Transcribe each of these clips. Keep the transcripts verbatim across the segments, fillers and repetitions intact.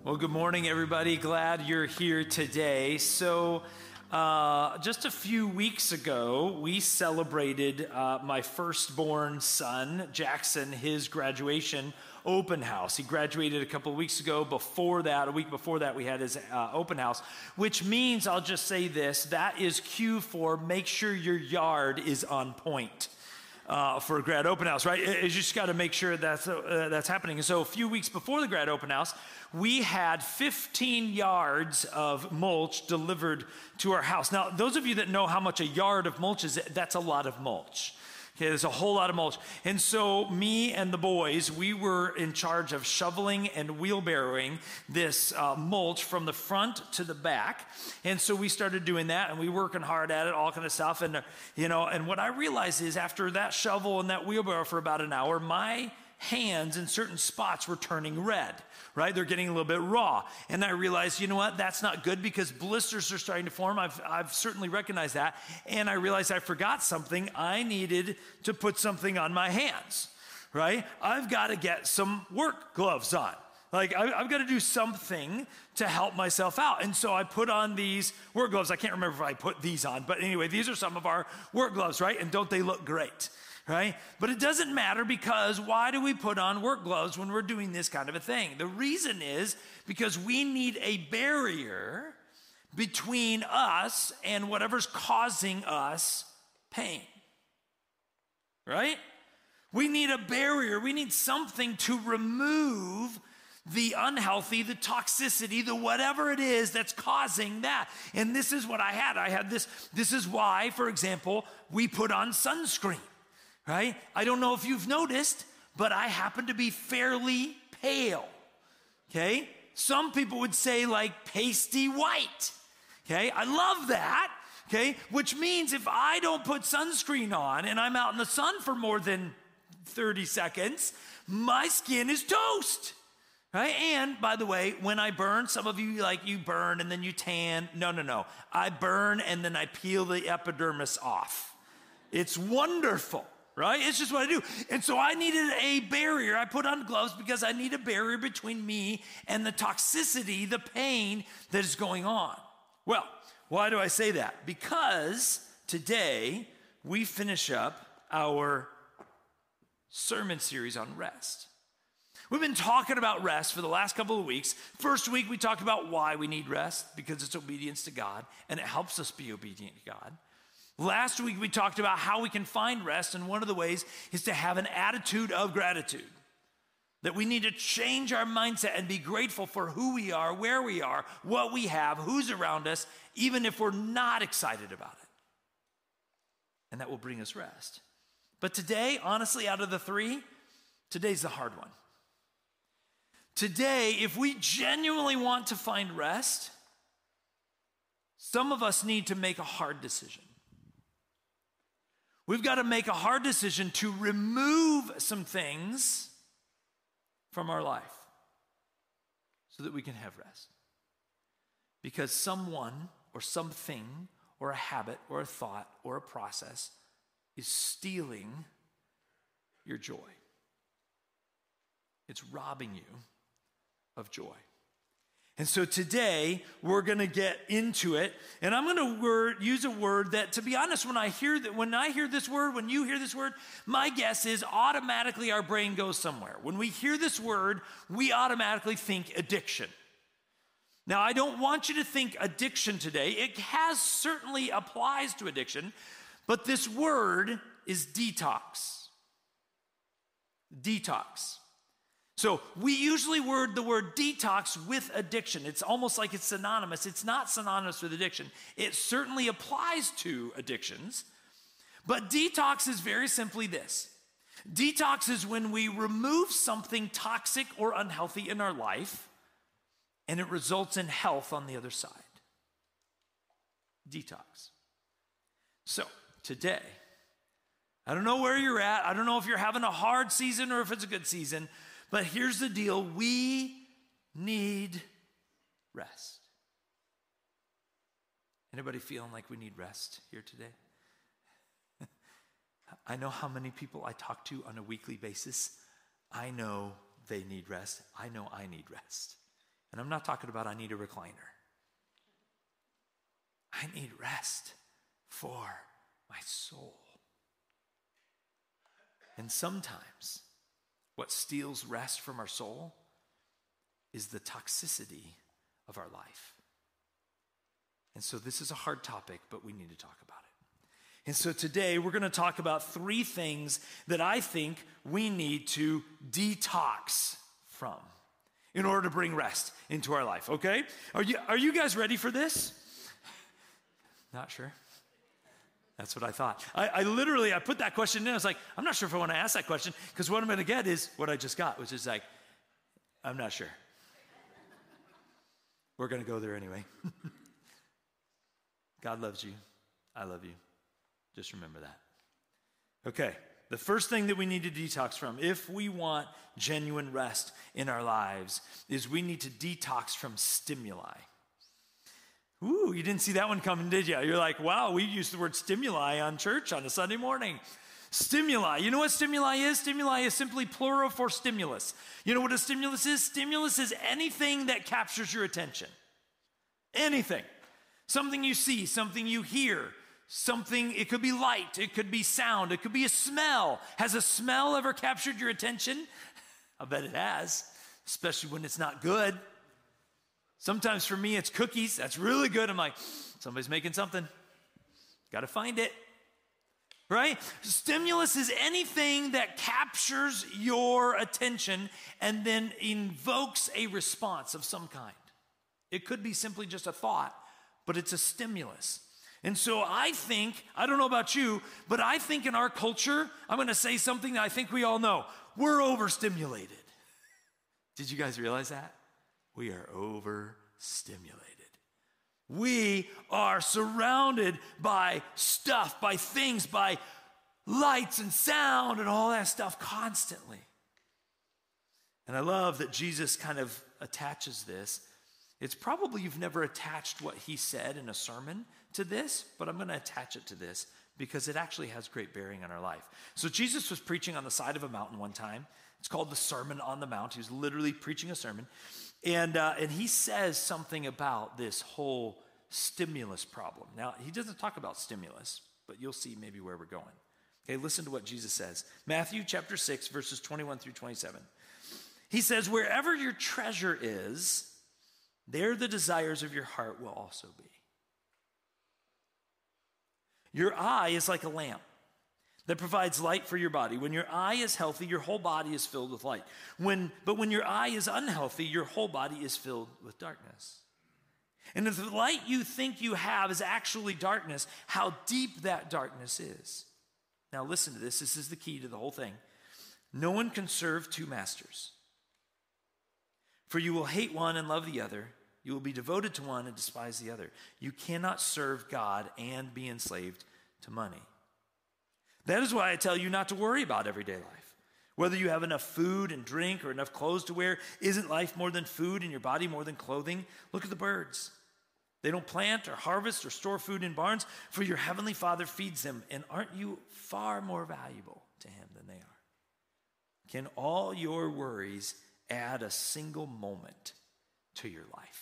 Well, good morning, everybody. Glad you're here today. So, uh, just a few weeks ago, we celebrated uh, my firstborn son, Jackson, his graduation open house. He graduated a couple of weeks ago. Before that, a week before that, we had his uh, open house, which means, I'll just say this, that is cue for make sure your yard is on point. Uh, for a grad open house, right? You just got to make sure that's uh, that's happening. And so a few weeks before the grad open house, we had fifteen yards of mulch delivered to our house. Now, those of you that know how much a yard of mulch is, that's a lot of mulch. Okay, there's a whole lot of mulch. And so me and the boys, we were in charge of shoveling and wheelbarrowing this uh, mulch from the front to the back. And so we started doing that, and we working hard at it, all kind of stuff. And, uh, you know, and what I realized is after that shovel and that wheelbarrow for about an hour, my hands in certain spots were turning red, right? They're getting a little bit raw. And I realized, you know what? That's not good because blisters are starting to form. I've, I've certainly recognized that. And I realized I forgot something. I needed to put something on my hands, right? I've got to get some work gloves on. Like, I, I've got to do something to help myself out. And so I put on these work gloves. I can't remember if I put these on, but anyway, these are some of our work gloves, right? And don't they look great? Right? But it doesn't matter because why do we put on work gloves when we're doing this kind of a thing? The reason is because we need a barrier between us and whatever's causing us pain. Right? We need a barrier. We need something to remove the unhealthy, the toxicity, the whatever it is that's causing that. And this is what I had. I had this. This is why, for example, we put on sunscreen. Right? I don't know if you've noticed, but I happen to be fairly pale. Okay? Some people would say like pasty white. Okay? I love that. Okay? Which means if I don't put sunscreen on and I'm out in the sun for more than thirty seconds, my skin is toast. Right? And by the way, when I burn, some of you like you burn and then you tan. No, no, no. I burn and then I peel the epidermis off. It's wonderful. Right? It's just what I do. And so I needed a barrier. I put on gloves because I need a barrier between me and the toxicity, the pain that is going on. Well, why do I say that? Because today we finish up our sermon series on rest. We've been talking about rest for the last couple of weeks. First week we talked about why we need rest, because it's obedience to God, and it helps us be obedient to God. Last week, we talked about how we can find rest, and one of the ways is to have an attitude of gratitude. That we need to change our mindset and be grateful for who we are, where we are, what we have, who's around us, even if we're not excited about it. And that will bring us rest. But today, honestly, out of the three, today's the hard one. Today, if we genuinely want to find rest, some of us need to make a hard decision. We've got to make a hard decision to remove some things from our life so that we can have rest. Because someone or something or a habit or a thought or a process is stealing your joy. It's robbing you of joy. And so today, we're going to get into it, and I'm going to word, use a word that, to be honest, when I hear that, when I hear this word, when you hear this word, my guess is automatically our brain goes somewhere. When we hear this word, we automatically think addiction. Now, I don't want you to think addiction today. It has certainly applies to addiction, but this word is detox. Detox. So we usually word the word detox with addiction. It's almost like it's synonymous. It's not synonymous with addiction. It certainly applies to addictions. But detox is very simply this. Detox is when we remove something toxic or unhealthy in our life, and it results in health on the other side. Detox. So today, I don't know where you're at. I don't know if you're having a hard season or if it's a good season. But here's the deal, we need rest. Anybody feeling like we need rest here today? I know how many people I talk to on a weekly basis. I know they need rest. I know I need rest. And I'm not talking about I need a recliner. I need rest for my soul. And sometimes what steals rest from our soul is the toxicity of our life. And so this is a hard topic, but we need to talk about it. And so today we're going to talk about three things that I think we need to detox from in order to bring rest into our life, okay? Are you, are you guys ready for this? Not sure. That's what I thought. I, I literally, I put that question in. I was like, I'm not sure if I want to ask that question because what I'm going to get is what I just got, which is like, I'm not sure. We're going to go there anyway. God loves you. I love you. Just remember that. Okay, the first thing that we need to detox from, if we want genuine rest in our lives, is we need to detox from stimuli. Ooh, you didn't see that one coming, did you? You're like, wow, we used the word stimuli on church on a Sunday morning. Stimuli. You know what stimuli is? Stimuli is simply plural for stimulus. You know what a stimulus is? Stimulus is anything that captures your attention. Anything. Something you see, something you hear, something, it could be light, it could be sound, it could be a smell. Has a smell ever captured your attention? I bet it has, especially when it's not good. Sometimes for me, it's cookies. That's really good. I'm like, somebody's making something. Got to find it. Right? Stimulus is anything that captures your attention and then invokes a response of some kind. It could be simply just a thought, but it's a stimulus. And so I think, I don't know about you, but I think in our culture, I'm going to say something that I think we all know. We're overstimulated. Did you guys realize that? We are overstimulated. We are surrounded by stuff, by things, by lights and sound and all that stuff constantly. And I love that Jesus kind of attaches this. It's probably you've never attached what he said in a sermon to this, but I'm going to attach it to this because it actually has great bearing on our life. So Jesus was preaching on the side of a mountain one time. It's called the Sermon on the Mount. He was literally preaching a sermon. And, uh, and he says something about this whole stimulus problem. Now, he doesn't talk about stimulus, but you'll see maybe where we're going. Okay, listen to what Jesus says. Matthew chapter six, verses twenty-one through twenty-seven. He says, wherever your treasure is, there the desires of your heart will also be. Your eye is like a lamp that provides light for your body. When your eye is healthy, your whole body is filled with light. When, but when your eye is unhealthy, your whole body is filled with darkness. And if the light you think you have is actually darkness, how deep that darkness is. Now listen to this. This is the key to the whole thing. No one can serve two masters. For you will hate one and love the other. You will be devoted to one and despise the other. You cannot serve God and be enslaved to money. That is why I tell you not to worry about everyday life. Whether you have enough food and drink or enough clothes to wear, isn't life more than food and your body more than clothing? Look at the birds. They don't plant or harvest or store food in barns, for your heavenly Father feeds them. And aren't you far more valuable to him than they are? Can all your worries add a single moment to your life?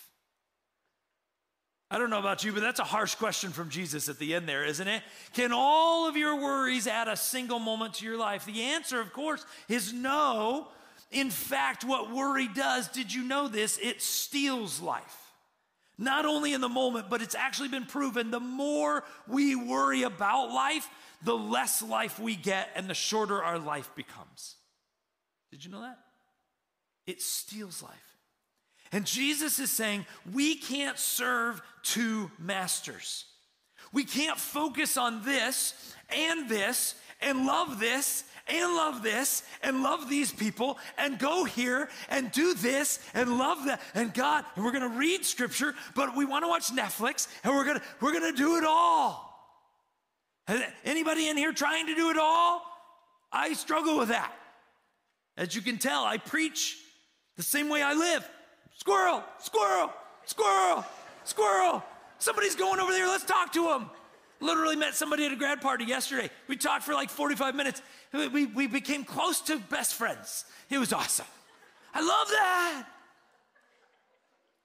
I don't know about you, but that's a harsh question from Jesus at the end there, isn't it? Can all of your worries add a single moment to your life? The answer, of course, is no. In fact, what worry does, did you know this? It steals life. Not only in the moment, but it's actually been proven the more we worry about life, the less life we get and the shorter our life becomes. Did you know that? It steals life. And Jesus is saying we can't serve two masters. We can't focus on this and this and love this and love this and love these people and go here and do this and love that and God, and we're going to read scripture, but we want to watch Netflix and we're going to we're going to do it all. Anybody in here trying to do it all? I struggle with that. As you can tell, I preach the same way I live. Squirrel, squirrel, squirrel, squirrel. Somebody's going over there. Let's talk to him. Literally met somebody at a grad party yesterday. We talked for like forty-five minutes. We, we became close to best friends. It was awesome. I love that.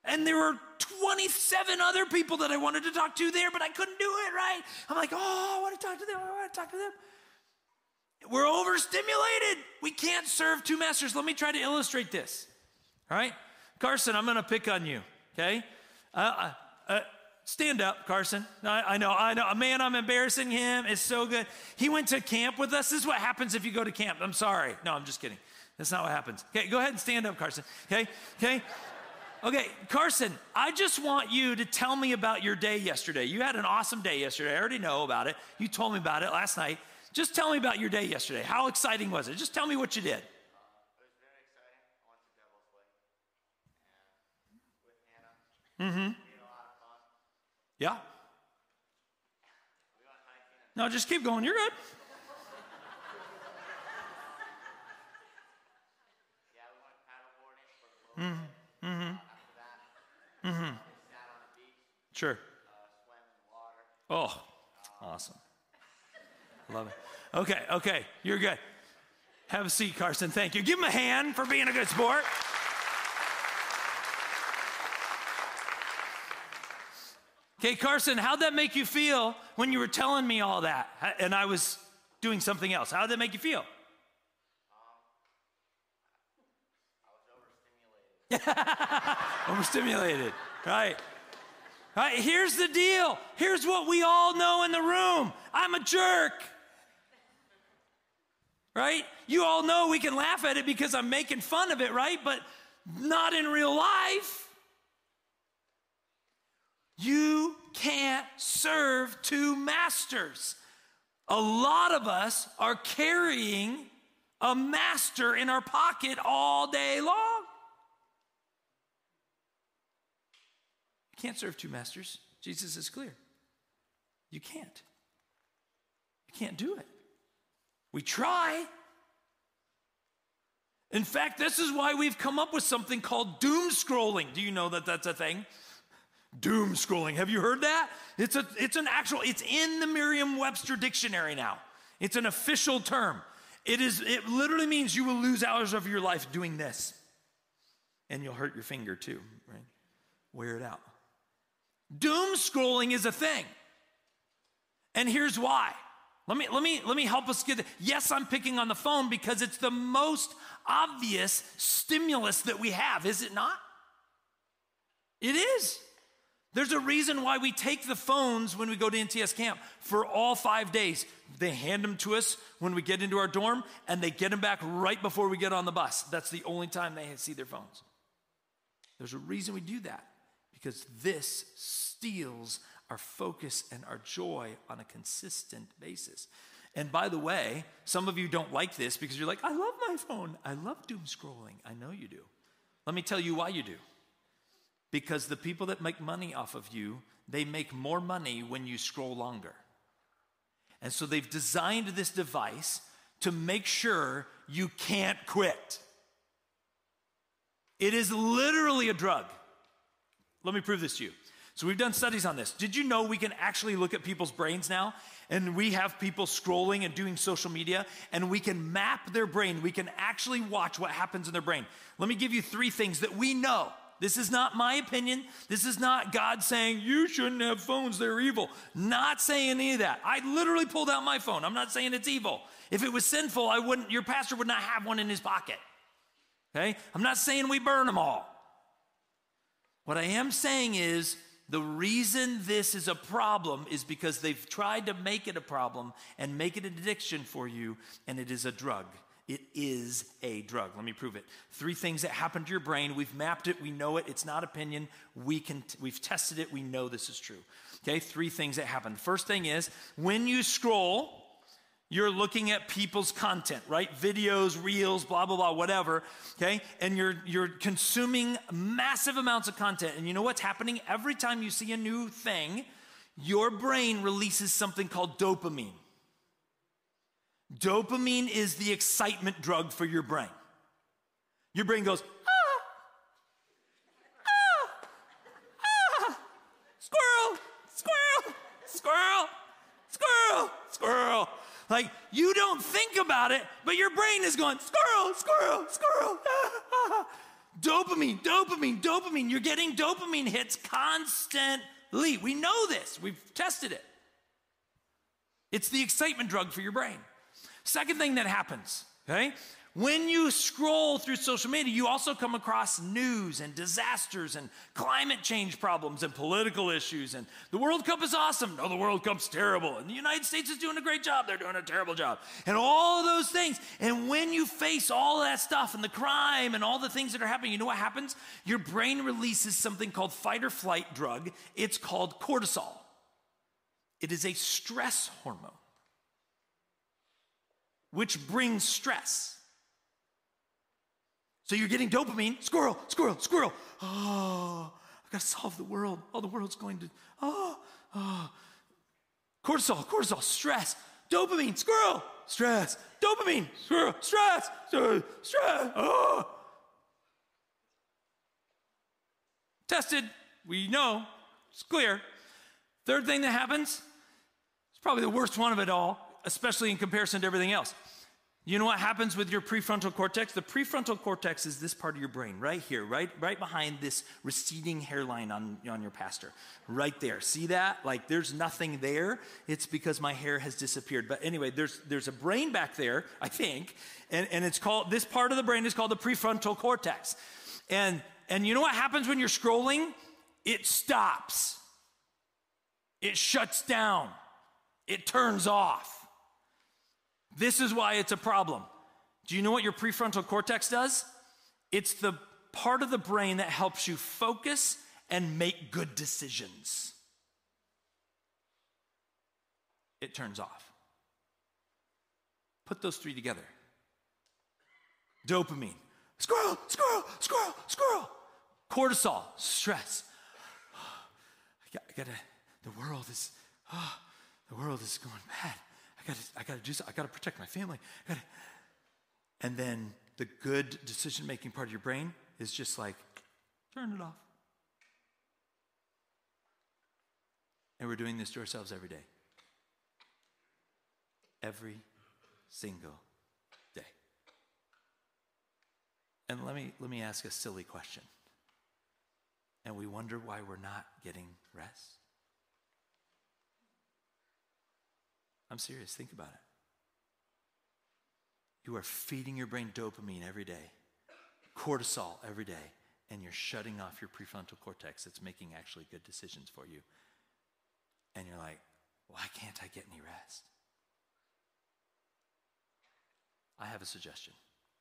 And there were twenty-seven other people that I wanted to talk to there, but I couldn't do it, right? I'm like, oh, I want to talk to them. I want to talk to them. We're overstimulated. We can't serve two masters. Let me try to illustrate this. All right? Carson, I'm going to pick on you, okay? Uh, uh, stand up, Carson. I, I know, I know. Man, I'm embarrassing him. It's so good. He went to camp with us. This is what happens if you go to camp. I'm sorry. No, I'm just kidding. That's not what happens. Okay, go ahead and stand up, Carson. Okay, okay? Okay, Carson, I just want you to tell me about your day yesterday. You had an awesome day yesterday. I already know about it. You told me about it last night. Just tell me about your day yesterday. How exciting was it? Just tell me what you did. Uh, it was very exciting. I went to Devil's Lake and with Hannah. Mm-hmm. We had a lot of fun. Yeah. We went hiking. And No, just keep going. You're good. yeah, we went paddleboarding for a little Mm-hmm. bit. Mm-hmm. After that, Mm-hmm. we sat on the beach, Sure. uh, swam in the water. Oh, awesome. Love it. Okay, okay, you're good. Have a seat, Carson. Thank you. Give him a hand for being a good sport. Okay, Carson, how'd that make you feel when you were telling me all that and I was doing something else? How'd that make you feel? I was overstimulated. Overstimulated, right. Right, here's the deal. Here's what we all know in the room. I'm a jerk. Right? You all know we can laugh at it because I'm making fun of it, right? But not in real life. You can't serve two masters. A lot of us are carrying a master in our pocket all day long. You can't serve two masters. Jesus is clear. You can't. You can't do it. We try. In fact, this is why we've come up with something called doom scrolling. Do you know that that's a thing? Doom scrolling. Have you heard that? It's a it's an actual it's in the Merriam-Webster dictionary now. It's an official term. It is it literally means you will lose hours of your life doing this. And you'll hurt your finger too, right? Wear it out. Doom scrolling is a thing. And here's why. Let me, let me, let me help us get it. Yes, I'm picking on the phone because it's the most obvious stimulus that we have, is it not? It is. There's a reason why we take the phones when we go to N T S camp for all five days. They hand them to us when we get into our dorm, and they get them back right before we get on the bus. That's the only time they see their phones. There's a reason we do that, because this steals our focus and our joy on a consistent basis. And by the way, some of you don't like this because you're like, I love my phone. I love doom scrolling. I know you do. Let me tell you why you do. Because the people that make money off of you, they make more money when you scroll longer. And so they've designed this device to make sure you can't quit. It is literally a drug. Let me prove this to you. So we've done studies on this. Did you know we can actually look at people's brains now? And we have people scrolling and doing social media, and we can map their brain. We can actually watch what happens in their brain. Let me give you three things that we know. This is not my opinion. This is not God saying, you shouldn't have phones, they're evil. Not saying any of that. I literally pulled out my phone. I'm not saying it's evil. If it was sinful, I wouldn't, your pastor would not have one in his pocket. Okay? I'm not saying we burn them all. What I am saying is, the reason this is a problem is because they've tried to make it a problem and make it an addiction for you, and it is a drug. It is a drug. Let me prove it. Three things that happen to your brain. We've mapped it. We know it. It's not opinion. We can, we've tested it. We know this is true. Okay, three things that happen. First thing is, when you scroll, you're looking at people's content, right? Videos, reels, blah, blah, blah, whatever, okay? And you're you're consuming massive amounts of content. And you know what's happening? Every time you see a new thing, your brain releases something called dopamine. Dopamine is the excitement drug for your brain. Your brain goes, ah, ah, ah, squirrel, squirrel, squirrel, squirrel, squirrel. Like, you don't think about it, but your brain is going, squirrel, squirrel, squirrel. Ah, ah. Dopamine, dopamine, dopamine. You're getting dopamine hits constantly. We know this. We've tested it. It's the excitement drug for your brain. Second thing that happens, okay? When you scroll through social media, you also come across news and disasters and climate change problems and political issues. And the World Cup is awesome. No, the World Cup's terrible. And the United States is doing a great job. They're doing a terrible job. And all of those things. And when you face all of that stuff and the crime and all the things that are happening, you know what happens? Your brain releases something called fight or flight drug. It's called cortisol. It is a stress hormone, which brings stress. So you're getting dopamine, squirrel, squirrel, squirrel. Oh, I've got to solve the world. Oh, the world's going to, oh, oh. Cortisol, cortisol, stress, dopamine, squirrel, stress, dopamine, squirrel, stress, stress, stress. Oh. Tested, we know, it's clear. Third thing that happens, it's probably the worst one of it all, especially in comparison to everything else. You know what happens with your prefrontal cortex? The prefrontal cortex is this part of your brain right here, right, right behind this receding hairline on, on your pastor. Right there. See that? Like there's nothing there. It's because my hair has disappeared. But anyway, there's there's a brain back there, I think, and, and it's called, this part of the brain is called the prefrontal cortex. And, and you know what happens when you're scrolling? It stops. It shuts down. It turns off. This is why it's a problem. Do you know what your prefrontal cortex does? It's the part of the brain that helps you focus and make good decisions. It turns off. Put those three together. Dopamine, squirrel, squirrel, squirrel, squirrel. Cortisol, stress. I got, I gotta, the world is, oh, the world is going bad. I gotta, I gotta do something. I gotta protect my family. I gotta. And then the good decision-making part of your brain is just like, turn it off. And we're doing this to ourselves every day. Every single day. And let me let me ask a silly question. And we wonder why we're not getting rest. I'm serious, think about it. You are feeding your brain dopamine every day, cortisol every day, and you're shutting off your prefrontal cortex that's making actually good decisions for you. And you're like, why can't I get any rest? I have a suggestion.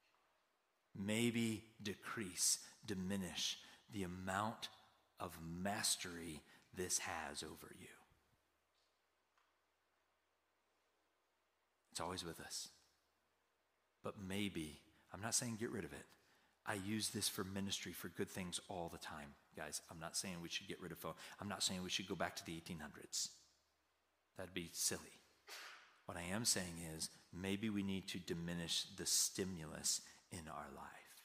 Maybe decrease, diminish the amount of mastery this has over you. It's always with us. But maybe, I'm not saying get rid of it. I use this for ministry, for good things all the time. Guys, I'm not saying we should get rid of phone. I'm not saying we should go back to the eighteen hundreds. That'd be silly. What I am saying is maybe we need to diminish the stimulus in our life.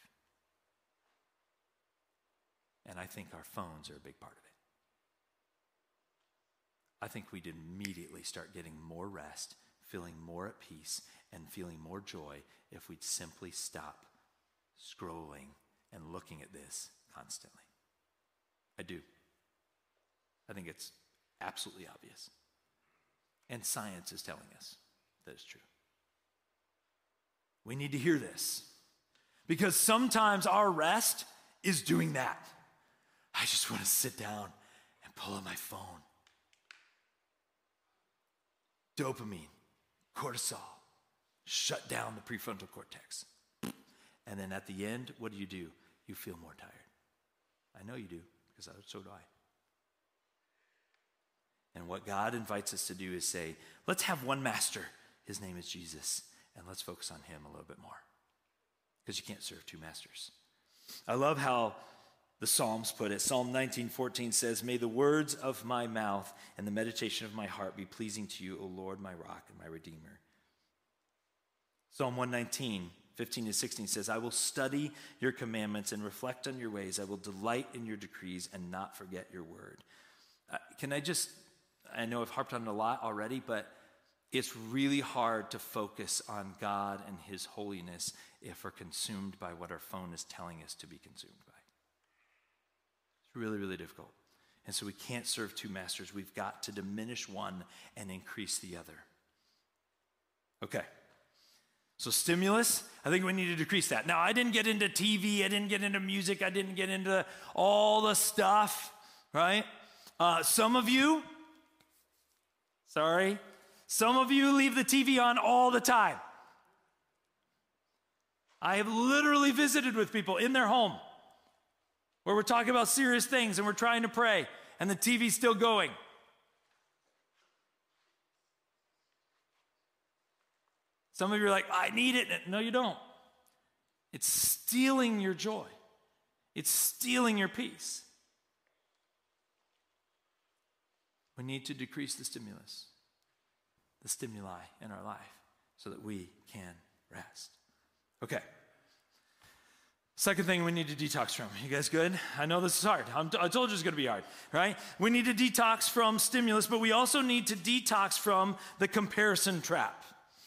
And I think our phones are a big part of it. I think we'd immediately start getting more rest, feeling more at peace, and feeling more joy if we'd simply stop scrolling and looking at this constantly. I do. I think it's absolutely obvious. And science is telling us that it's true. We need to hear this because sometimes our rest is doing that. I just want to sit down and pull out my phone. Dopamine, cortisol, shut down the prefrontal cortex. And then at the end, what do you do? You feel more tired. I know you do, because so do I. And what God invites us to do is say, let's have one master. His name is Jesus. And let's focus on him a little bit more. Because you can't serve two masters. I love how the Psalms put it. Psalm nineteen fourteen says, may the words of my mouth and the meditation of my heart be pleasing to you, O Lord, my rock and my redeemer. Psalm one nineteen, fifteen to sixteen says, I will study your commandments and reflect on your ways. I will delight in your decrees and not forget your word. Uh, can I just, I know I've harped on it a lot already, but it's really hard to focus on God and his holiness if we're consumed by what our phone is telling us to be consumed by. It's really, really difficult. And so we can't serve two masters. We've got to diminish one and increase the other. Okay. So stimulus, I think we need to decrease that. Now, I didn't get into T V. I didn't get into music. I didn't get into all the stuff, right? Uh, some of you, sorry, some of you leave the T V on all the time. I have literally visited with people in their home where we're talking about serious things and we're trying to pray and the T V's still going. Some of you are like, I need it. No, you don't. It's stealing your joy. It's stealing your peace. We need to decrease the stimulus, the stimuli in our life so that we can rest. Okay. Second thing we need to detox from. You guys good? I know this is hard. I'm t- I told you it's going to be hard, right? We need to detox from stimulus, but we also need to detox from the comparison trap.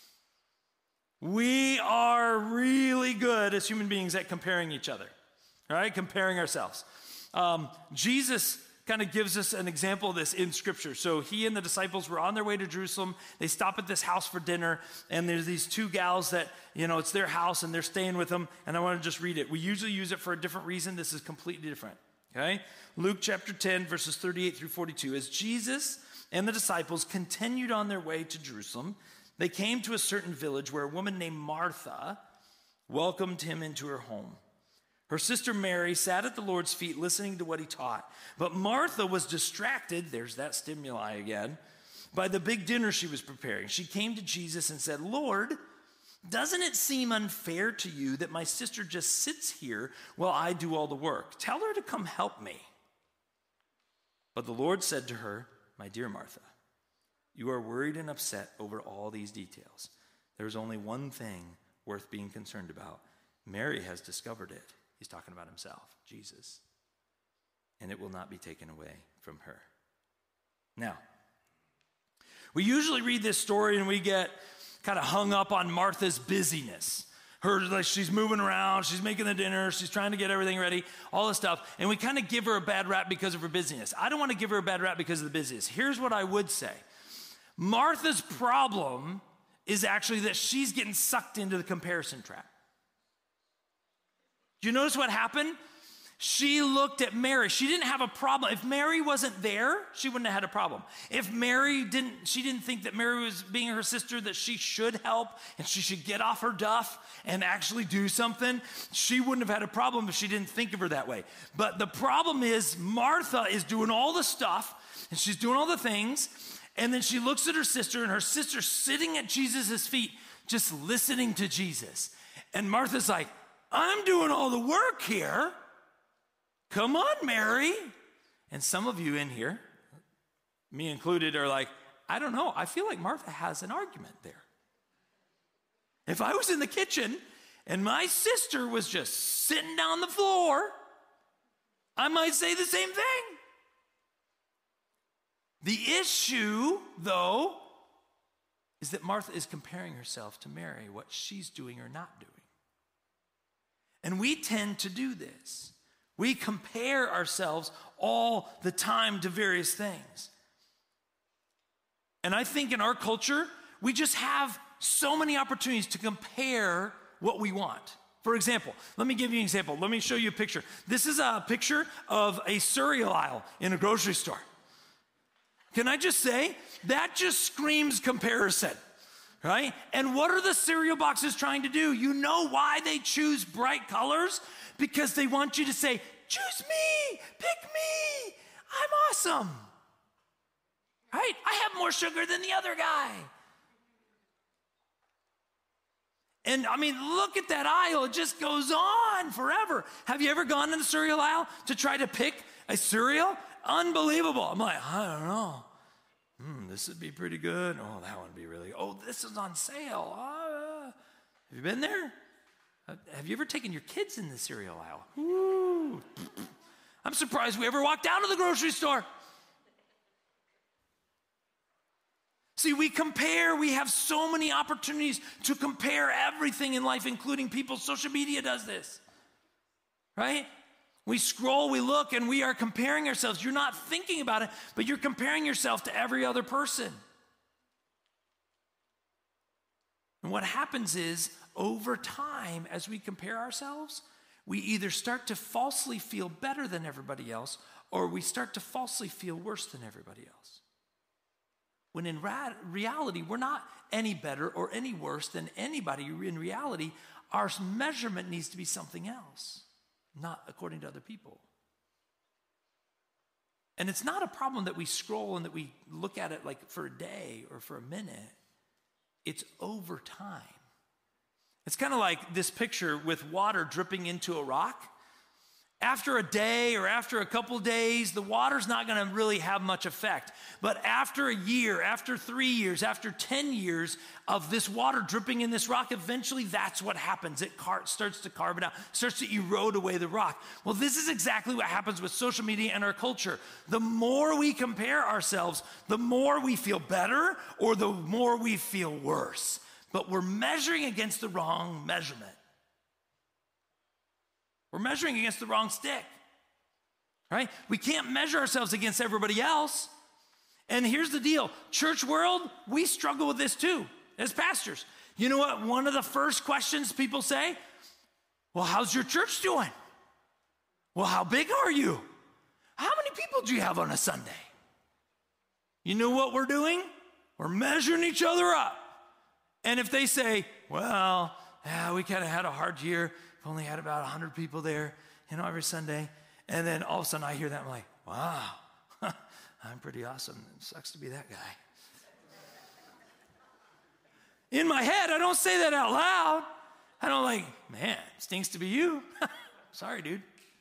We are really good as human beings at comparing each other, all right? Comparing ourselves. Um, Jesus kind of gives us an example of this in Scripture. So he and the disciples were on their way to Jerusalem. They stop at this house for dinner, and there's these two gals that, you know, it's their house, and they're staying with them, and I want to just read it. We usually use it for a different reason. This is completely different, okay? Luke chapter ten, verses thirty-eight through forty-two. As Jesus and the disciples continued on their way to Jerusalem, they came to a certain village where a woman named Martha welcomed him into her home. Her sister Mary sat at the Lord's feet listening to what he taught. But Martha was distracted, there's that stimuli again, by the big dinner she was preparing. She came to Jesus and said, Lord, doesn't it seem unfair to you that my sister just sits here while I do all the work? Tell her to come help me. But the Lord said to her, my dear Martha, you are worried and upset over all these details. There's only one thing worth being concerned about. Mary has discovered it. He's talking about himself, Jesus. And it will not be taken away from her. Now, we usually read this story and we get kind of hung up on Martha's busyness. Her, like, she's moving around, she's making the dinner, she's trying to get everything ready, all this stuff. And we kind of give her a bad rap because of her busyness. I don't want to give her a bad rap because of the busyness. Here's what I would say. Martha's problem is actually that she's getting sucked into the comparison trap. Do you notice what happened? She looked at Mary. She didn't have a problem. If Mary wasn't there, she wouldn't have had a problem. If Mary didn't, she didn't think that Mary was being her sister, that she should help and she should get off her duff and actually do something, she wouldn't have had a problem if she didn't think of her that way. But the problem is Martha is doing all the stuff and she's doing all the things, and then she looks at her sister, and her sister's sitting at Jesus' feet just listening to Jesus. And Martha's like, I'm doing all the work here. Come on, Mary. And some of you in here, me included, are like, I don't know. I feel like Martha has an argument there. If I was in the kitchen and my sister was just sitting down the floor, I might say the same thing. The issue, though, is that Martha is comparing herself to Mary, what she's doing or not doing. And we tend to do this. We compare ourselves all the time to various things. And I think in our culture, we just have so many opportunities to compare what we want. For example, let me give you an example. Let me show you a picture. This is a picture of a cereal aisle in a grocery store. Can I just say, that just screams comparison, right? And what are the cereal boxes trying to do? You know why they choose bright colors? Because they want you to say, choose me, pick me, I'm awesome, right? I have more sugar than the other guy. And I mean, look at that aisle, it just goes on forever. Have you ever gone in the cereal aisle to try to pick a cereal? Unbelievable. I'm like, I don't know. Hmm, this would be pretty good. Oh, that one would be really good. Oh, this is on sale. Uh, have you been there? Uh, have you ever taken your kids in the cereal aisle? Ooh. I'm surprised we ever walked down to the grocery store. See, we compare. We have so many opportunities to compare everything in life, including people. Social media does this, right? We scroll, we look, and we are comparing ourselves. You're not thinking about it, but you're comparing yourself to every other person. And what happens is, over time, as we compare ourselves, we either start to falsely feel better than everybody else, or we start to falsely feel worse than everybody else. When in ra- reality, we're not any better or any worse than anybody. In reality, our measurement needs to be something else, not according to other people. And it's not a problem that we scroll and that we look at it like for a day or for a minute. It's over time. It's kind of like this picture with water dripping into a rock. After a day or after a couple days, the water's not going to really have much effect. But after a year, after three years, after ten years of this water dripping in this rock, eventually that's what happens. It car- starts to carve it out, starts to erode away the rock. Well, this is exactly what happens with social media and our culture. The more we compare ourselves, the more we feel better or the more we feel worse. But we're measuring against the wrong measurement. We're measuring against the wrong stick, right? We can't measure ourselves against everybody else. And here's the deal. Church world, we struggle with this too as pastors. You know what? One of the first questions people say, well, how's your church doing? Well, how big are you? How many people do you have on a Sunday? You know what we're doing? We're measuring each other up. And if they say, well, yeah, we kind of had a hard year. We've only had about one hundred people there, you know, every Sunday. And then all of a sudden I hear that, I'm like, wow, I'm pretty awesome. It sucks to be that guy. In my head, I don't say that out loud. I don't like, man, it stinks to be you. Sorry, dude.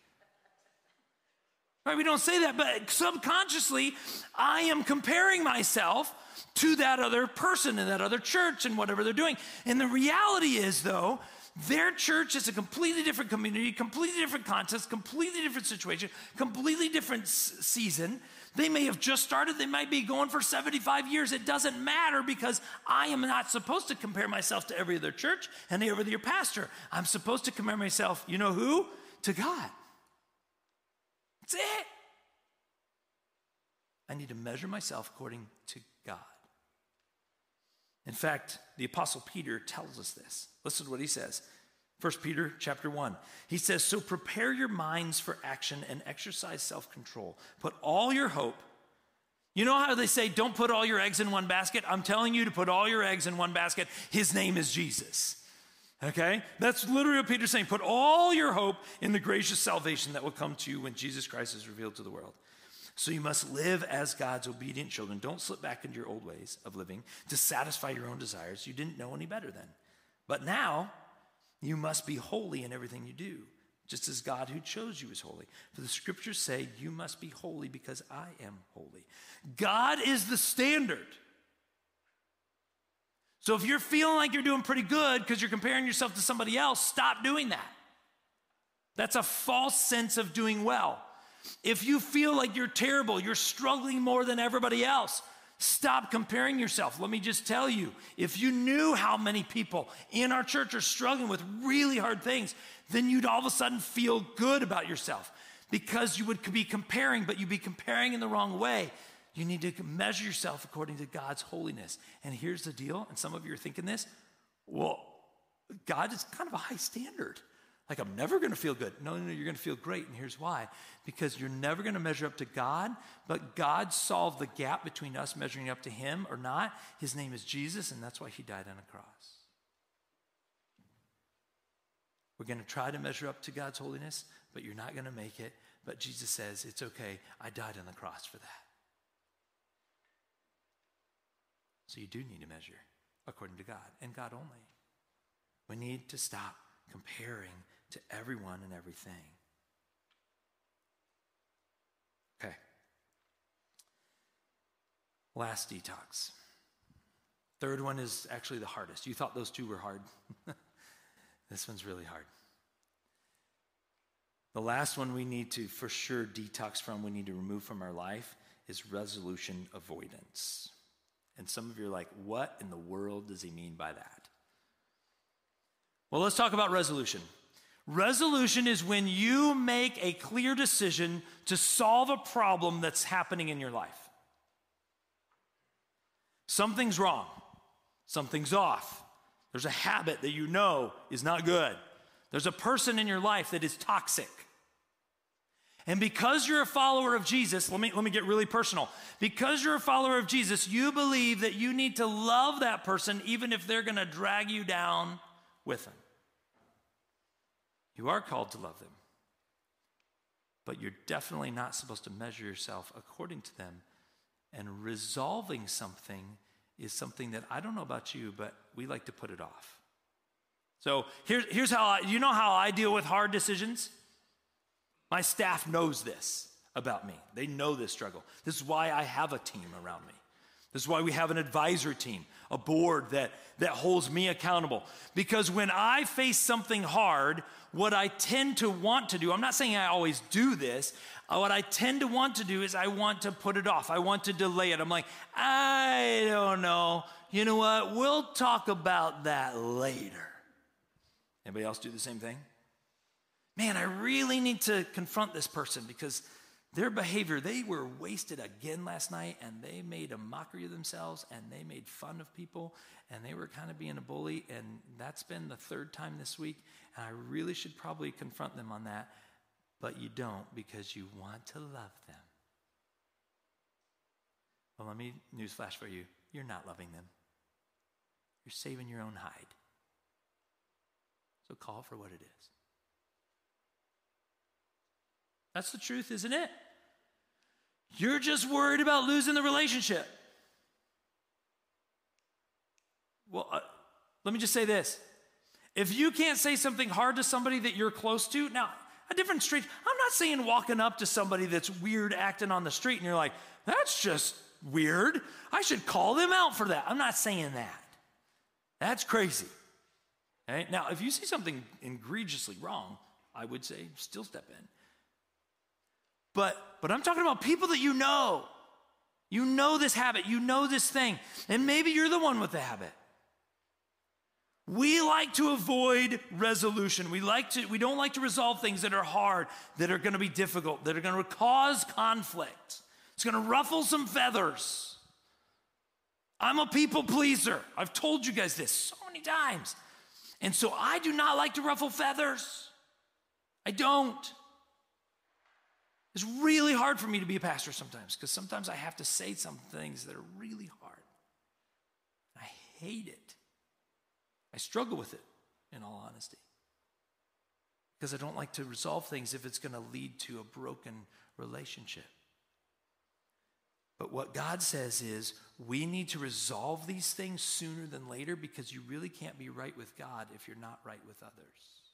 Right, we don't say that, but subconsciously, I am comparing myself to that other person and that other church and whatever they're doing. And the reality is, though, their church is a completely different community, completely different context, completely different situation, completely different s- season. They may have just started. They might be going for seventy-five years. It doesn't matter because I am not supposed to compare myself to every other church and every other pastor. I'm supposed to compare myself, you know who? To God. That's it. I need to measure myself according to God. In fact, the Apostle Peter tells us this. Listen to what he says. First Peter chapter one. He says, so prepare your minds for action and exercise self-control. Put all your hope. You know how they say, don't put all your eggs in one basket? I'm telling you to put all your eggs in one basket. His name is Jesus. Okay? That's literally what Peter's saying. Put all your hope in the gracious salvation that will come to you when Jesus Christ is revealed to the world. So you must live as God's obedient children. Don't slip back into your old ways of living to satisfy your own desires. You didn't know any better then. But now you must be holy in everything you do, just as God who chose you is holy. For the scriptures say you must be holy because I am holy. God is the standard. So if you're feeling like you're doing pretty good because you're comparing yourself to somebody else, stop doing that. That's a false sense of doing well. If you feel like you're terrible, you're struggling more than everybody else, stop comparing yourself. Let me just tell you, if you knew how many people in our church are struggling with really hard things, then you'd all of a sudden feel good about yourself because you would be comparing, but you'd be comparing in the wrong way. You need to measure yourself according to God's holiness. And here's the deal, and some of you are thinking this, well, God is kind of a high standard. Like, I'm never going to feel good. No, no, no, you're going to feel great, and here's why. Because you're never going to measure up to God, but God solved the gap between us measuring up to him or not. His name is Jesus, and that's why he died on a cross. We're going to try to measure up to God's holiness, but you're not going to make it. But Jesus says, it's okay. I died on the cross for that. So you do need to measure according to God, and God only. We need to stop comparing to everyone and everything. Okay. Last detox. Third one is actually the hardest. You thought those two were hard. This one's really hard. The last one we need to for sure detox from, we need to remove from our life, is resolution avoidance. And some of you are like, what in the world does he mean by that? Well, let's talk about resolution. Resolution is when you make a clear decision to solve a problem that's happening in your life. Something's wrong. Something's off. There's a habit that you know is not good. There's a person in your life that is toxic. And because you're a follower of Jesus, let me, let me get really personal. Because you're a follower of Jesus, you believe that you need to love that person even if they're going to drag you down with them. You are called to love them. But you're definitely not supposed to measure yourself according to them. And resolving something is something that I don't know about you, but we like to put it off. So here's, here's how I, you know how I deal with hard decisions? My staff knows this about me. They know this struggle. This is why I have a team around me. This is why we have an advisor team, a board that, that holds me accountable. Because when I face something hard, what I tend to want to do, I'm not saying I always do this, uh, what I tend to want to do is I want to put it off. I want to delay it. I'm like, I don't know. You know what? We'll talk about that later. Anybody else do the same thing? Man, I really need to confront this person because their behavior, they were wasted again last night, and they made a mockery of themselves, and they made fun of people, and they were kind of being a bully, and that's been the third time this week, and I really should probably confront them on that, but you don't because you want to love them. Well, let me newsflash for you. You're not loving them. You're saving your own hide. So call it for what it is. That's the truth, isn't it? You're just worried about losing the relationship. Well, uh, let me just say this. If you can't say something hard to somebody that you're close to, now, a different street, I'm not saying walking up to somebody that's weird acting on the street and you're like, that's just weird. I should call them out for that. I'm not saying that. That's crazy. Okay? Now, if you see something egregiously wrong, I would say still step in. But, but I'm talking about people that you know. You know this habit. You know this thing. And maybe you're the one with the habit. We like to avoid resolution. We like to, we don't like to resolve things that are hard, that are going to be difficult, that are going to cause conflict. It's going to ruffle some feathers. I'm a people pleaser. I've told you guys this so many times. And so I do not like to ruffle feathers. I don't. It's really hard for me to be a pastor sometimes because sometimes I have to say some things that are really hard. I hate it. I struggle with it, in all honesty, because I don't like to resolve things if it's going to lead to a broken relationship. But what God says is we need to resolve these things sooner than later because you really can't be right with God if you're not right with others.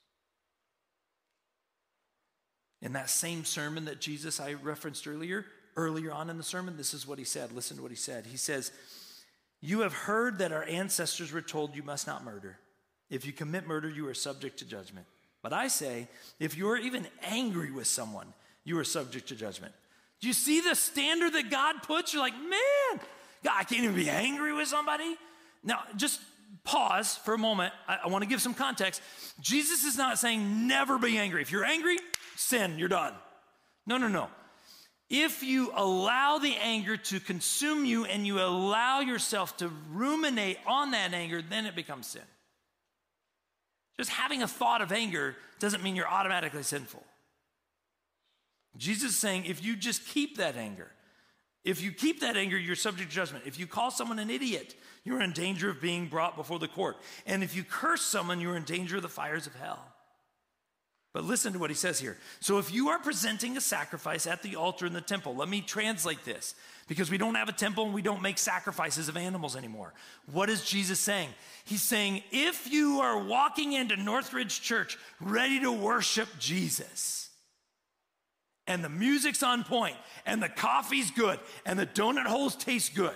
In that same sermon that Jesus I referenced earlier, earlier on in the sermon, this is what he said. Listen to what he said. He says, "You have heard that our ancestors were told you must not murder. If you commit murder, you are subject to judgment. But I say, if you are even angry with someone, you are subject to judgment." Do you see the standard that God puts? You're like, man, God, I can't even be angry with somebody. Now, just pause for a moment. I, I want to give some context. Jesus is not saying never be angry. If you're angry, sin, you're done. No, no, no. If you allow the anger to consume you and you allow yourself to ruminate on that anger, then it becomes sin. Just having a thought of anger doesn't mean you're automatically sinful. Jesus is saying if you just keep that anger, if you keep that anger, you're subject to judgment. If you call someone an idiot, you're in danger of being brought before the court. And if you curse someone, you're in danger of the fires of hell. But listen to what he says here. So if you are presenting a sacrifice at the altar in the temple, let me translate this because we don't have a temple and we don't make sacrifices of animals anymore. What is Jesus saying? He's saying if you are walking into Northridge Church ready to worship Jesus, and the music's on point, and the coffee's good, and the donut holes taste good.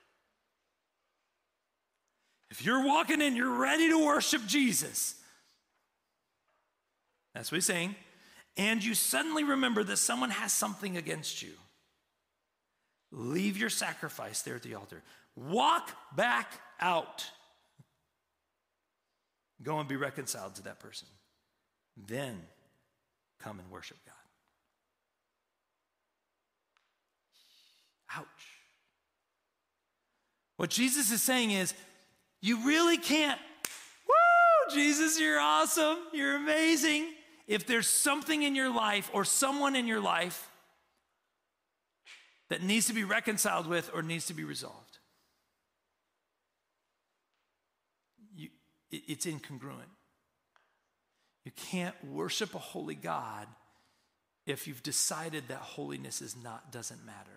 If you're walking in, you're ready to worship Jesus. That's what he's saying. And you suddenly remember that someone has something against you. Leave your sacrifice there at the altar. Walk back out. Go and be reconciled to that person. Then come and worship God. Ouch. What Jesus is saying is, you really can't, woo, Jesus, you're awesome, you're amazing. If there's something in your life or someone in your life that needs to be reconciled with or needs to be resolved, you, it, it's incongruent. You can't worship a holy God if you've decided that holiness is not, doesn't matter.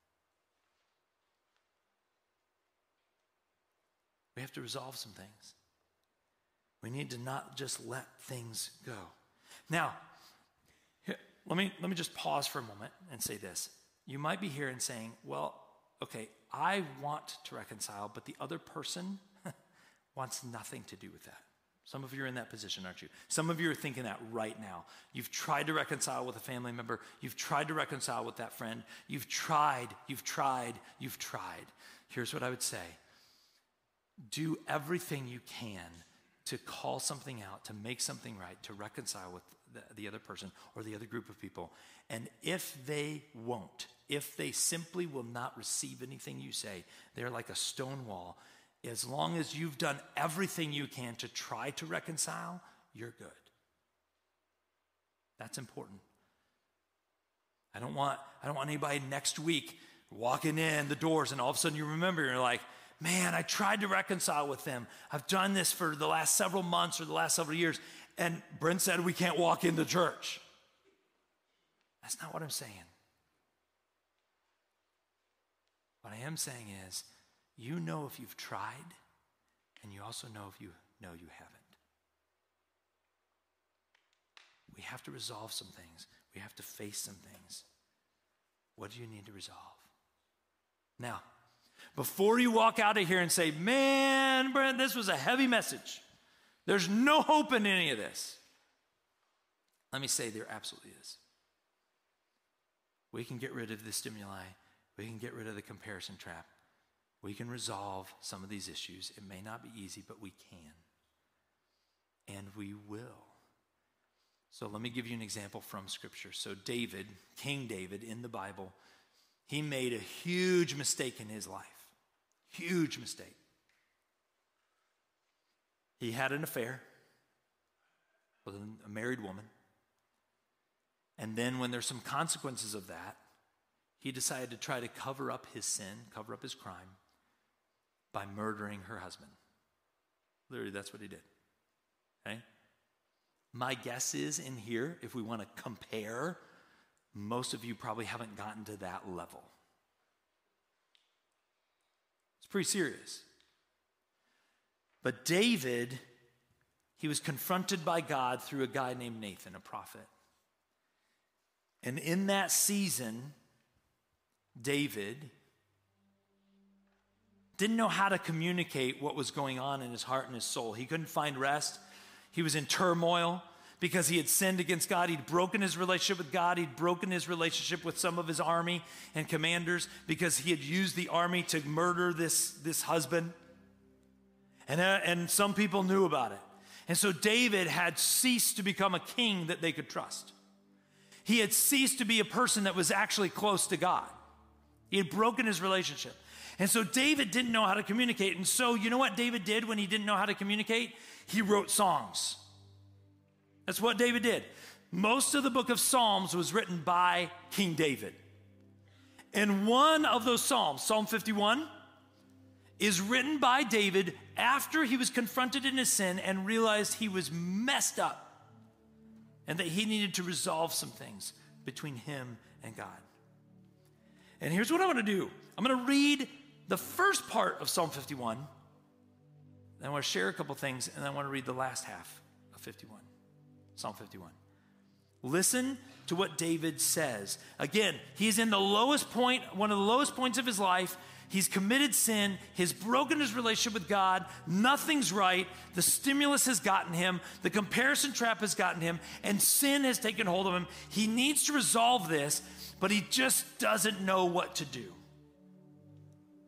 We have to resolve some things. We need to not just let things go. Now, here, let me, let me just pause for a moment and say this. You might be here and saying, well, okay, I want to reconcile, but the other person wants nothing to do with that. Some of you are in that position, aren't you? Some of you are thinking that right now. You've tried to reconcile with a family member. You've tried to reconcile with that friend. You've tried, you've tried, you've tried. Here's what I would say. Do everything you can to call something out, to make something right, to reconcile with the, the other person or the other group of people. And if they won't, if they simply will not receive anything you say, they're like a stone wall. As long as you've done everything you can to try to reconcile, you're good. That's important. I don't want, I don't want anybody next week walking in the doors and all of a sudden you remember, you're like, man, I tried to reconcile with them. I've done this for the last several months or the last several years, and Brent said we can't walk into church. That's not what I'm saying. What I am saying is, you know if you've tried, and you also know if you know you haven't. We have to resolve some things. We have to face some things. What do you need to resolve? Now, before you walk out of here and say, man, Brent, this was a heavy message. There's no hope in any of this. Let me say there absolutely is. We can get rid of the stimuli. We can get rid of the comparison trap. We can resolve some of these issues. It may not be easy, but we can. And we will. So let me give you an example from Scripture. So David, King David in the Bible, he made a huge mistake in his life. Huge mistake. He had an affair with a married woman. And then when there's some consequences of that, he decided to try to cover up his sin, cover up his crime, by murdering her husband. Literally, that's what he did. Okay? My guess is in here, if we want to compare, most of you probably haven't gotten to that level. It's pretty serious. But David, he was confronted by God through a guy named Nathan, a prophet. And in that season, David didn't know how to communicate what was going on in his heart and his soul. He couldn't find rest. He was in turmoil because he had sinned against God. He'd broken his relationship with God. He'd broken his relationship with some of his army and commanders because he had used the army to murder this, this husband. And, uh, and some people knew about it. And so David had ceased to become a king that they could trust. He had ceased to be a person that was actually close to God. He had broken his relationship. And so David didn't know how to communicate. And so you know what David did when he didn't know how to communicate? He wrote songs. That's what David did. Most of the book of Psalms was written by King David. And one of those Psalms, Psalm fifty-one, is written by David after he was confronted in his sin and realized he was messed up and that he needed to resolve some things between him and God. And here's what I want to do. I'm going to read the first part of Psalm fifty-one. Then I want to share a couple things, and then I want to read the last half of fifty-one, Psalm fifty-one. Listen to what David says. Again, he's in the lowest point, one of the lowest points of his life. He's committed sin. He's broken his relationship with God. Nothing's right. The stimulus has gotten him. The comparison trap has gotten him, and sin has taken hold of him. He needs to resolve this, but he just doesn't know what to do.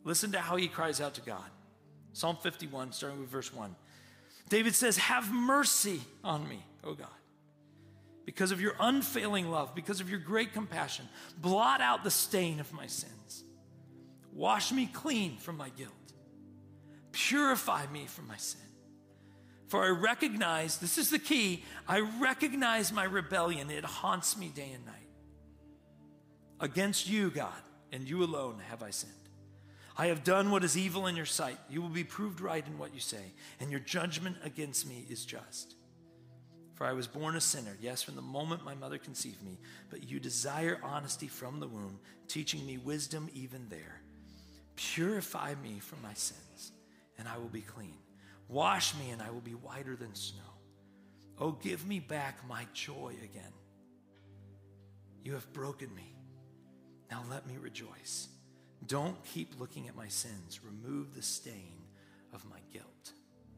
Listen to how he cries out to God. Psalm fifty-one, starting with verse one. David says, have mercy on me, O God, because of your unfailing love, because of your great compassion. Blot out the stain of my sins. Wash me clean from my guilt. Purify me from my sin. For I recognize, this is the key, I recognize my rebellion. It haunts me day and night. Against you, God, and you alone have I sinned. I have done what is evil in your sight. You will be proved right in what you say, and your judgment against me is just. For I was born a sinner, yes, from the moment my mother conceived me, but you desire honesty from the womb, teaching me wisdom even there. Purify me from my sins, and I will be clean. Wash me, and I will be whiter than snow. Oh, give me back my joy again. You have broken me. Now let me rejoice. Don't keep looking at my sins. Remove the stain of my guilt.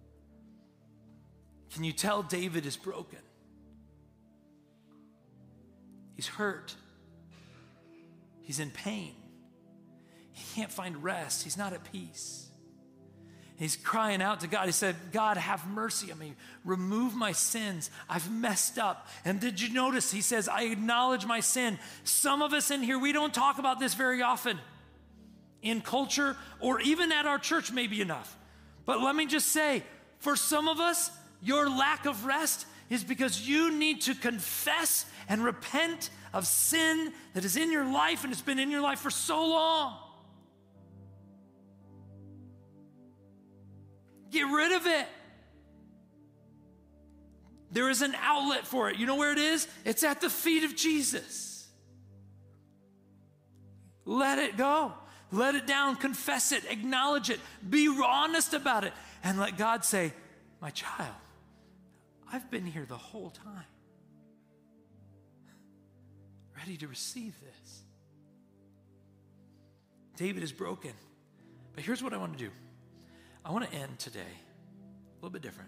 Can you tell David is broken? He's hurt. He's in pain. He can't find rest. He's not at peace. He's crying out to God. He said, God, have mercy on me. Remove my sins. I've messed up. And did you notice? He says, I acknowledge my sin. Some of us in here, we don't talk about this very often. In culture or even at our church may be enough. But let me just say, for some of us, your lack of rest is because you need to confess and repent of sin that is in your life and it's been in your life for so long. Get rid of it. There is an outlet for it. You know where it is? It's at the feet of Jesus. Let it go. Let it down. Confess it. Acknowledge it. Be honest about it. And let God say, my child, I've been here the whole time. Ready to receive this. David is broken. But here's what I want to do. I want to end today a little bit different.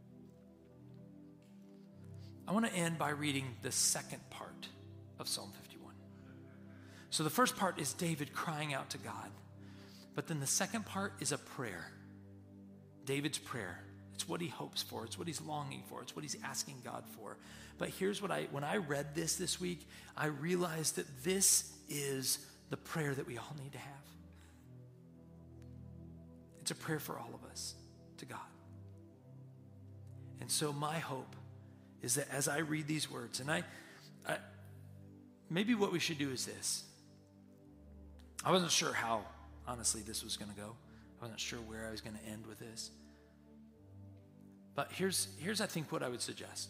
I want to end by reading the second part of Psalm fifty-one. So the first part is David crying out to God. But then the second part is a prayer. David's prayer. It's what he hopes for. It's what he's longing for. It's what he's asking God for. But here's what I, when I read this this week, I realized that this is the prayer that we all need to have. It's a prayer for all of us to God. And so my hope is that as I read these words, and I, I maybe what we should do is this. I wasn't sure how, honestly, this was going to go. I wasn't sure where I was going to end with this. But here's, here's I think, what I would suggest.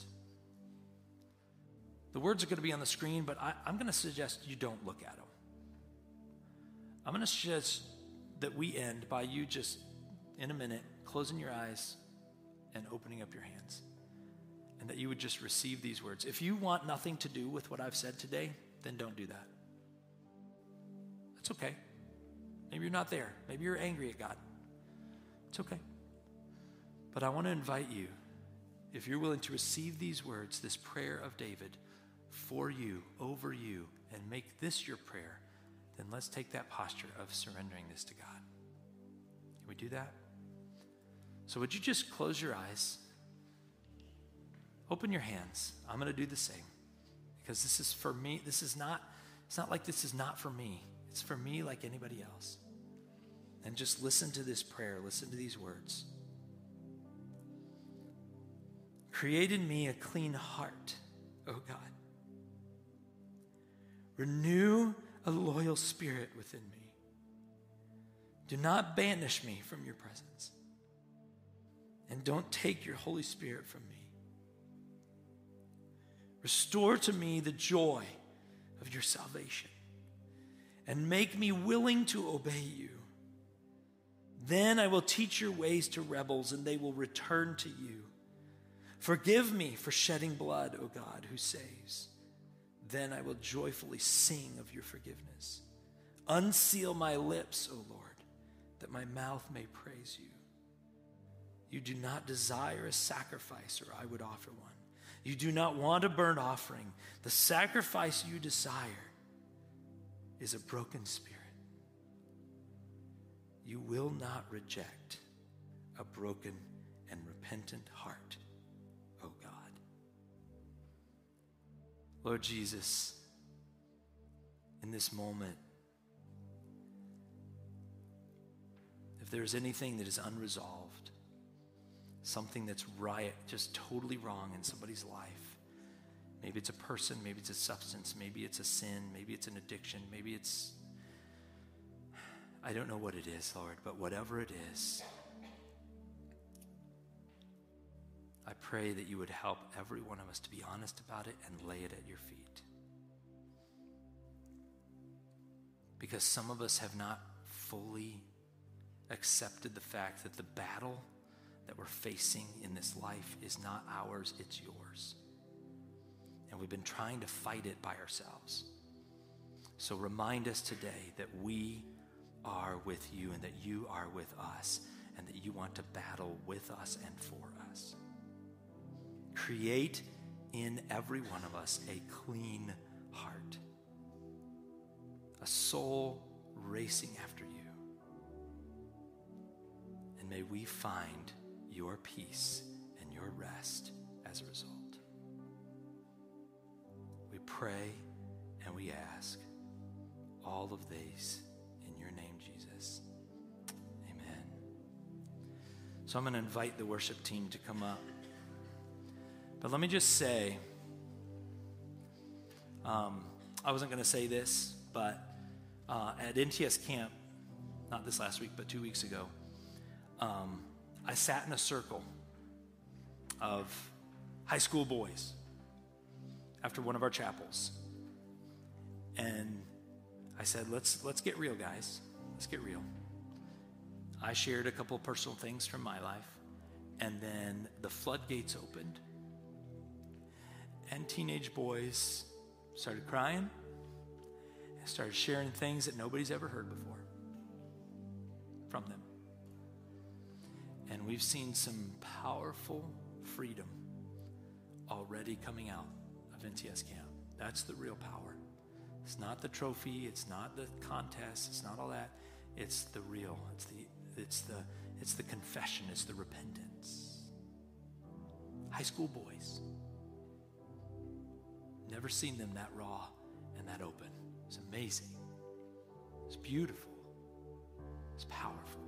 The words are going to be on the screen, but I, I'm going to suggest you don't look at them. I'm going to suggest that we end by you just, in a minute, closing your eyes and opening up your hands. And that you would just receive these words. If you want nothing to do with what I've said today, then don't do that. That's okay. Maybe you're not there. Maybe you're angry at God. It's okay. But I want to invite you, if you're willing to receive these words, this prayer of David for you, over you, and make this your prayer, then let's take that posture of surrendering this to God. Can we do that? So would you just close your eyes, open your hands. I'm going to do the same because this is for me. This is not, it's not like this is not for me. It's for me like anybody else. And just listen to this prayer. Listen to these words. Create in me a clean heart, O God. Renew a loyal spirit within me. Do not banish me from your presence. And don't take your Holy Spirit from me. Restore to me the joy of your salvation and make me willing to obey you. Then I will teach your ways to rebels and they will return to you. Forgive me for shedding blood, O God, who saves. Then I will joyfully sing of your forgiveness. Unseal my lips, O Lord, that my mouth may praise you. You do not desire a sacrifice, or I would offer one. You do not want a burnt offering. The sacrifice you desire is a broken spirit. You will not reject a broken and repentant heart, oh God. Lord Jesus, in this moment, if there's anything that is unresolved, something that's right, just totally wrong in somebody's life, maybe it's a person, maybe it's a substance, maybe it's a sin, maybe it's an addiction, maybe it's, I don't know what it is, Lord, but whatever it is, I pray that you would help every one of us to be honest about it and lay it at your feet. Because some of us have not fully accepted the fact that the battle that we're facing in this life is not ours, it's yours. And we've been trying to fight it by ourselves. So remind us today that we are with you and that you are with us and that you want to battle with us and for us. Create in every one of us a clean heart, a soul racing after you. And may we find your peace and your rest as a result. We pray and we ask all of these in your name, Jesus. Amen. So I'm going to invite the worship team to come up. But let me just say, um, I wasn't going to say this, but uh, at N T S camp, not this last week, but two weeks ago, um, I sat in a circle of high school boys after one of our chapels. And I said, let's let's get real, guys. Let's get real. I shared a couple personal things from my life, and then the floodgates opened. And teenage boys started crying and started sharing things that nobody's ever heard before from them. And we've seen some powerful freedom already coming out of N T S camp. That's the real power. It's not the trophy, it's not the contest, it's not all that. It's the real. It's the it's the it's the confession, it's the repentance. High school boys. Never seen them that raw and that open. It's amazing. It's beautiful. It's powerful.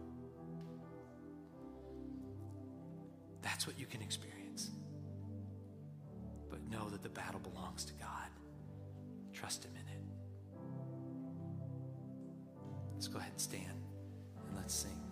That's what you can experience. But know that the battle belongs to God. Trust him in it. Let's go ahead and stand and let's sing.